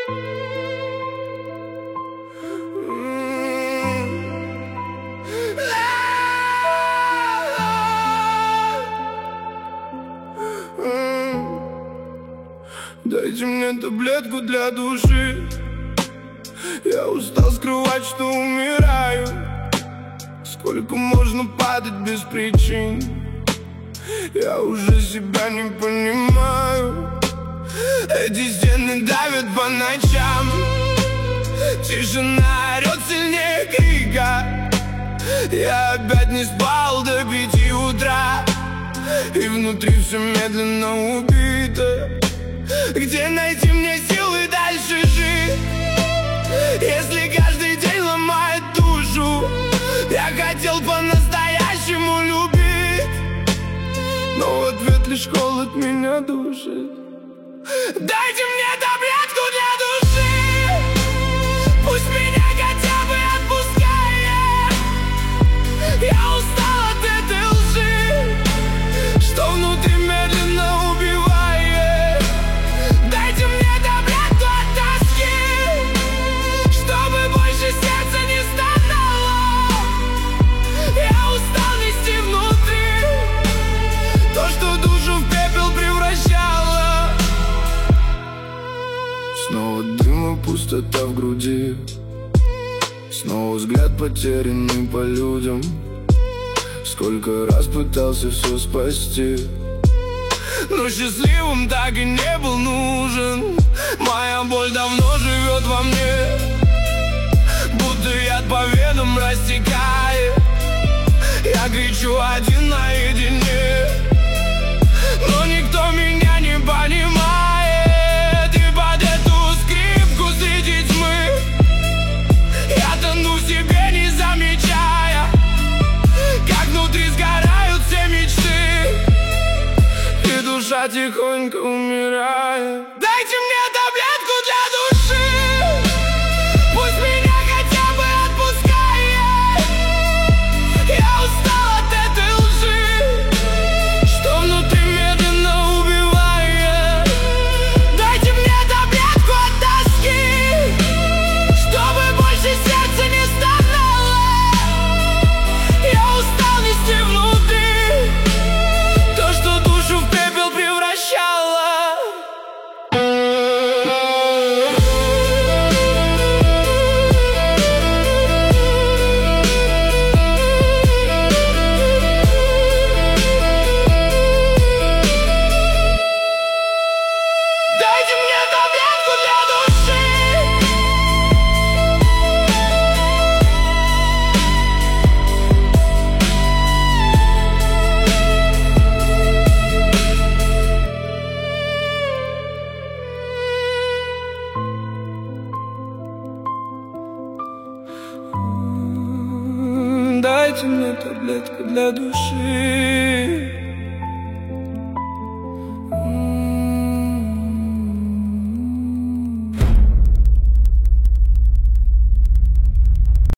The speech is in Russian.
Дайте мне таблетку для души. Я устал скрывать, что умираю. Сколько можно падать без причин? Я уже себя не понимаю. Эти стены давят по ночам. Тишина орёт сильнее крика. Я опять не спал до 5 утра. И внутри все медленно убито. Где найти мне силы дальше жить, если каждый день ломает душу? Я хотел по-настоящему любить, но в ответ лишь холод меня душит. Дайте мне таблетку для души, пусть меня хотя бы отпускает. Я устал от этой лжи, что внутри медленно убивает. Дайте мне таблетку от тоски, чтобы больше сердце не стонало. Я устал нести внутри то, что душу в пепел превращало. Снова дым и пустота в груди, снова взгляд потерянный по людям. Сколько раз пытался все спасти, но счастливым так и не был нужен. Моя боль давно живет во мне, будто яд по венам растекает. Я кричу один наедине, но никто меня не понимает. И под эту скрипку среди тьмы я тону в себе, не замечая, как внутри сгорают все мечты, и душа тихонько умирает. Дайте мне таблетку для души, пусть меня хотя бы отпускает. Я устал от этой лжи, что внутри медленно убивает. Дайте мне таблетку от тоски, чтобы больше сердце не стонало. Я устал нести внутри то, что душу в пепел превращало. Дайте мне таблетку для души. Дайте мне таблетку для души.